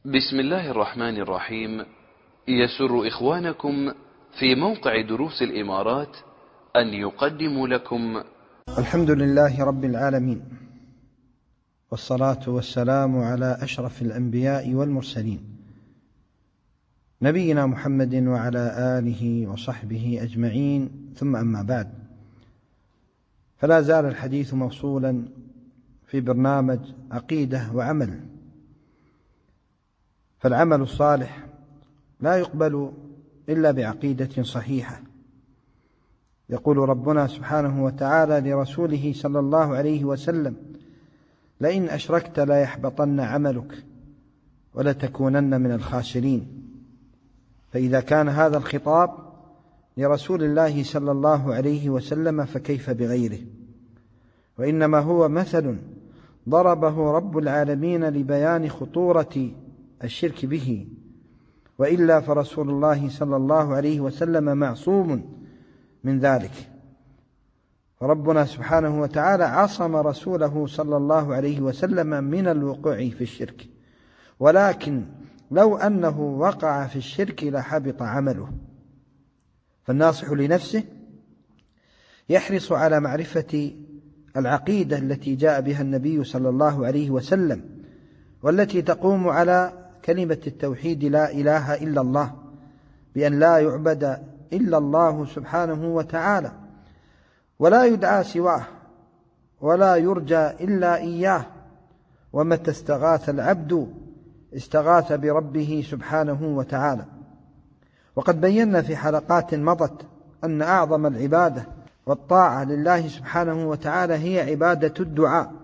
بسم الله الرحمن الرحيم. يسر إخوانكم في موقع دروس الإمارات أن يقدموا لكم الحمد لله رب العالمين، والصلاة والسلام على أشرف الأنبياء والمرسلين نبينا محمد وعلى آله وصحبه أجمعين، ثم أما بعد، فلا زال الحديث موصولا في برنامج عقيدة وعمل. فالعمل الصالح لا يقبل إلا بعقيدة صحيحة. يقول ربنا سبحانه وتعالى لرسوله صلى الله عليه وسلم: لئن أشركت ليحبطن عملك ولتكونن من الخاسرين. فإذا كان هذا الخطاب لرسول الله صلى الله عليه وسلم فكيف بغيره؟ وإنما هو مثل ضربه رب العالمين لبيان خطورة الشرك به، وإلا فرسول الله صلى الله عليه وسلم معصوم من ذلك. فربنا سبحانه وتعالى عصم رسوله صلى الله عليه وسلم من الوقوع في الشرك، ولكن لو أنه وقع في الشرك لحبط عمله. فالناصح لنفسه يحرص على معرفة العقيدة التي جاء بها النبي صلى الله عليه وسلم، والتي تقوم على كلمة التوحيد: لا إله إلا الله، بأن لا يعبد إلا الله سبحانه وتعالى، ولا يدعى سواه، ولا يرجى إلا إياه. ومتى استغاث العبد استغاث بربه سبحانه وتعالى. وقد بينا في حلقات مضت أن أعظم العبادة والطاعة لله سبحانه وتعالى هي عبادة الدعاء،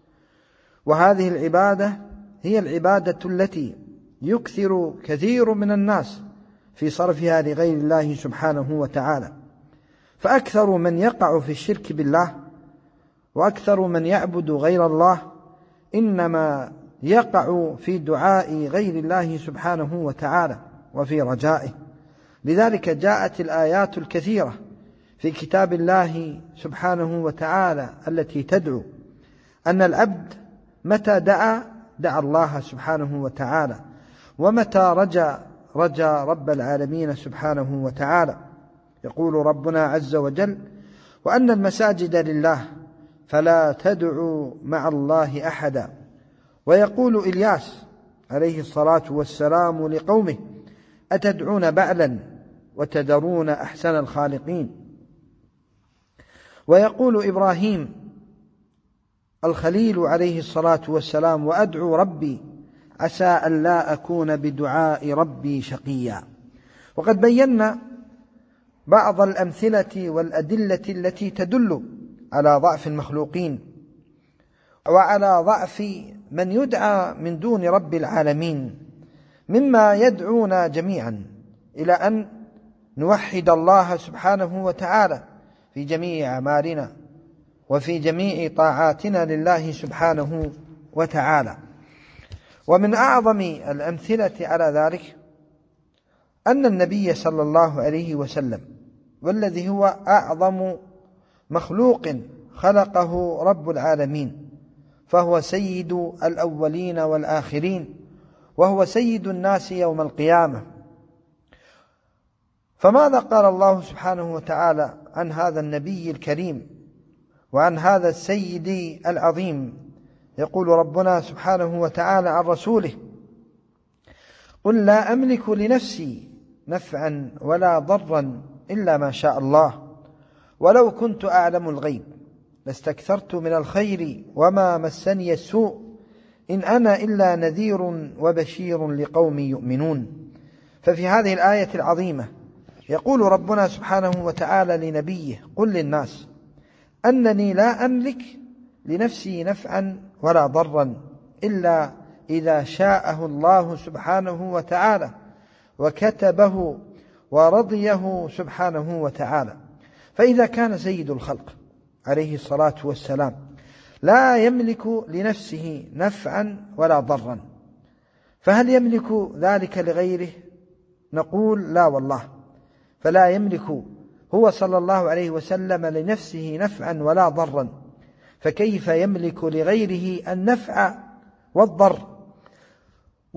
وهذه العبادة هي العبادة التي يكثر كثير من الناس في صرفها لغير الله سبحانه وتعالى. فأكثر من يقع في الشرك بالله وأكثر من يعبد غير الله إنما يقع في دعاء غير الله سبحانه وتعالى وفي رجائه. لذلك جاءت الآيات الكثيرة في كتاب الله سبحانه وتعالى التي تدعو أن العبد متى دعا الله سبحانه وتعالى، ومتى رجا رب العالمين سبحانه وتعالى. يقول ربنا عز وجل: وأن المساجد لله فلا تدعوا مع الله أحدا. ويقول إلياس عليه الصلاة والسلام لقومه: أتدعون بعلا وتذرون أحسن الخالقين. ويقول إبراهيم الخليل عليه الصلاة والسلام: وأدعو ربي عسى أن لا أكون بدعاء ربي شقيا. وقد بينا بعض الأمثلة والأدلة التي تدل على ضعف المخلوقين وعلى ضعف من يدعى من دون رب العالمين، مما يدعونا جميعا إلى أن نوحد الله سبحانه وتعالى في جميع أعمالنا وفي جميع طاعاتنا لله سبحانه وتعالى. ومن أعظم الأمثلة على ذلك أن النبي صلى الله عليه وسلم، والذي هو أعظم مخلوق خلقه رب العالمين، فهو سيد الأولين والآخرين، وهو سيد الناس يوم القيامة. فماذا قال الله سبحانه وتعالى عن هذا النبي الكريم وعن هذا السيد العظيم؟ يقول ربنا سبحانه وتعالى عن رسوله: قل لا أملك لنفسي نفعا ولا ضرا إلا ما شاء الله، ولو كنت أعلم الغيب لاستكثرت من الخير وما مسني السوء، إن أنا إلا نذير وبشير لقوم يؤمنون. ففي هذه الآية العظيمة يقول ربنا سبحانه وتعالى لنبيه: قل للناس أنني لا أملك لنفسي نفعا ولا ضرا إلا إذا شاءه الله سبحانه وتعالى وكتبه ورضيه سبحانه وتعالى. فإذا كان سيد الخلق عليه الصلاة والسلام لا يملك لنفسه نفعا ولا ضرا، فهل يملك ذلك لغيره؟ نقول لا والله، فلا يملك هو صلى الله عليه وسلم لنفسه نفعا ولا ضرا، فكيف يملك لغيره النفع والضر؟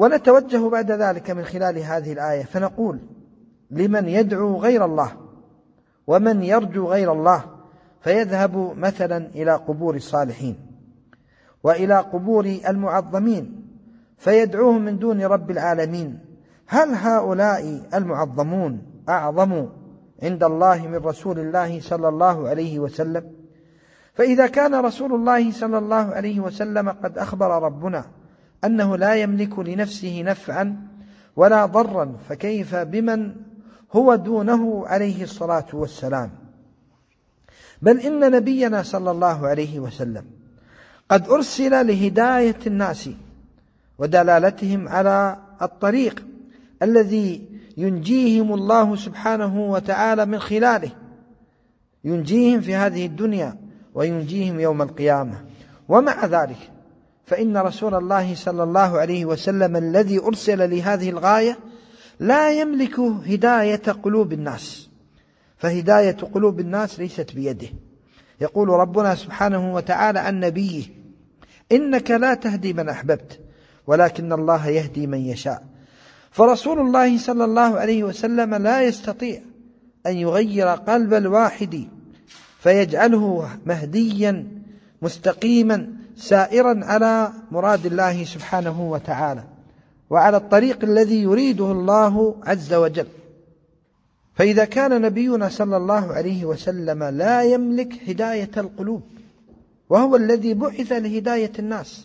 ونتوجه بعد ذلك من خلال هذه الآية فنقول لمن يدعو غير الله ومن يرجو غير الله فيذهب مثلا إلى قبور الصالحين وإلى قبور المعظمين فيدعوهم من دون رب العالمين، هل هؤلاء المعظمون أعظم عند الله من رسول الله صلى الله عليه وسلم؟ فإذا كان رسول الله صلى الله عليه وسلم قد أخبر ربنا أنه لا يملك لنفسه نفعا ولا ضرا، فكيف بمن هو دونه عليه الصلاة والسلام؟ بل إن نبينا صلى الله عليه وسلم قد أرسل لهداية الناس ودلالتهم على الطريق الذي ينجيهم الله سبحانه وتعالى من خلاله، ينجيهم في هذه الدنيا وينجيهم يوم القيامة. ومع ذلك فإن رسول الله صلى الله عليه وسلم الذي أرسل لهذه الغاية لا يملك هداية قلوب الناس، فهداية قلوب الناس ليست بيده. يقول ربنا سبحانه وتعالى عن نبيه: إنك لا تهدي من أحببت ولكن الله يهدي من يشاء. فرسول الله صلى الله عليه وسلم لا يستطيع أن يغير قلب الواحد فيجعله مهديا مستقيما سائرا على مراد الله سبحانه وتعالى وعلى الطريق الذي يريده الله عز وجل. فإذا كان نبينا صلى الله عليه وسلم لا يملك هداية القلوب وهو الذي بعث لهداية الناس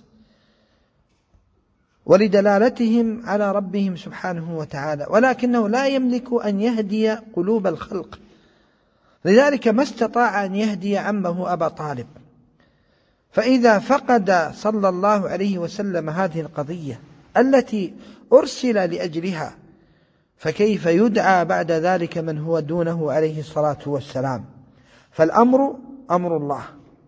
ولدلالتهم على ربهم سبحانه وتعالى، ولكنه لا يملك أن يهدي قلوب الخلق، لذلك ما استطاع أن يهدي عمه أبا طالب. فإذا فقد صلى الله عليه وسلم هذه القضية التي أرسل لأجلها، فكيف يدعى بعد ذلك من هو دونه عليه الصلاة والسلام؟ فالأمر أمر الله،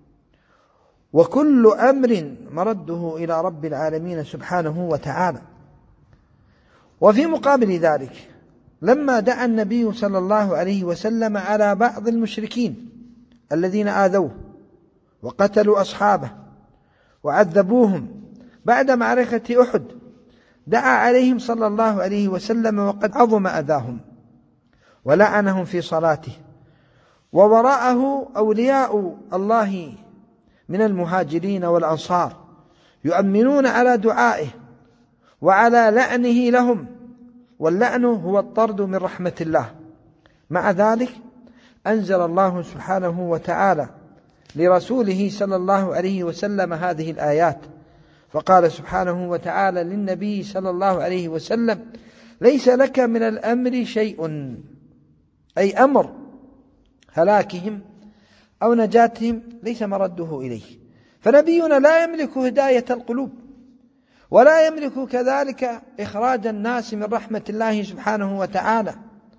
وكل أمر مرده إلى رب العالمين سبحانه وتعالى. وفي مقابل ذلك لما دعا النبي صلى الله عليه وسلم على بعض المشركين الذين آذوه وقتلوا أصحابه وعذبوهم بعد معركة أحد، دعا عليهم صلى الله عليه وسلم وقد عظم أذاهم ولعنهم في صلاته، ووراءه أولياء الله من المهاجرين والأنصار يؤمنون على دعائه وعلى لعنه لهم، واللعن هو الطرد من رحمة الله. مع ذلك أنزل الله سبحانه وتعالى لرسوله صلى الله عليه وسلم هذه الآيات، فقال سبحانه وتعالى للنبي صلى الله عليه وسلم: ليس لك من الأمر شيء، أي أمر هلاكهم أو نجاتهم ليس مرده إليه. فنبينا لا يملك هداية القلوب ولا يملك كذلك إخراج الناس من رحمة الله سبحانه وتعالى،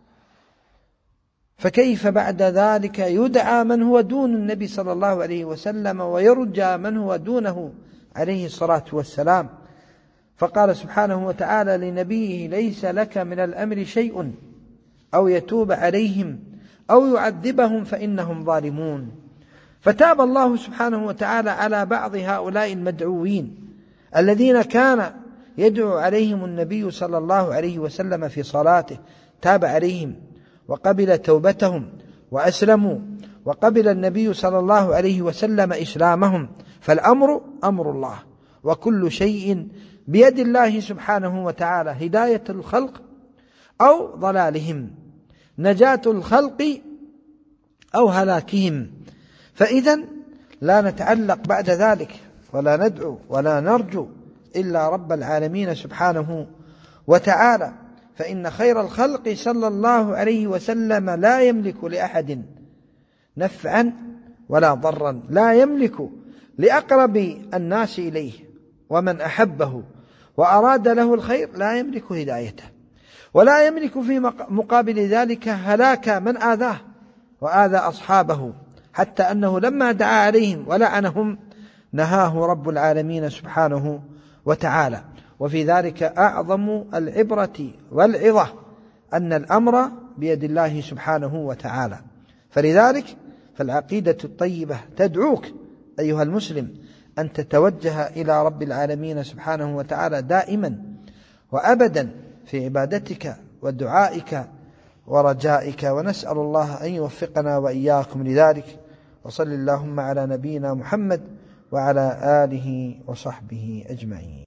فكيف بعد ذلك يدعى من هو دون النبي صلى الله عليه وسلم ويرجى من هو دونه عليه الصلاة والسلام؟ فقال سبحانه وتعالى لنبيه: ليس لك من الأمر شيء أو يتوب عليهم أو يعذبهم فإنهم ظالمون. فتاب الله سبحانه وتعالى على بعض هؤلاء المدعوين الذين كان يدعو عليهم النبي صلى الله عليه وسلم في صلاته، تاب عليهم وقبل توبتهم وأسلموا، وقبل النبي صلى الله عليه وسلم إسلامهم. فالأمر أمر الله، وكل شيء بيد الله سبحانه وتعالى، هداية الخلق أو ضلالهم، نجاة الخلق أو هلاكهم. فإذا لا نتعلق بعد ذلك ولا ندعو ولا نرجو إلا رب العالمين سبحانه وتعالى، فإن خير الخلق صلى الله عليه وسلم لا يملك لأحد نفعا ولا ضرا، لا يملك لأقرب الناس إليه ومن أحبه وأراد له الخير لا يملك هدايته، ولا يملك في مقابل ذلك هلاك من آذاه وآذى أصحابه، حتى أنه لما دعا عليهم ولعنهم نهاه رب العالمين سبحانه وتعالى. وفي ذلك أعظم العبرة والعظة أن الأمر بيد الله سبحانه وتعالى. فلذلك فالعقيدة الطيبة تدعوك أيها المسلم أن تتوجه إلى رب العالمين سبحانه وتعالى دائما، وأبدا في عبادتك ودعائك ورجائك، ونسأل الله أن يوفقنا وإياكم لذلك. وصل اللهم على نبينا محمد وعلى آله وصحبه أجمعين.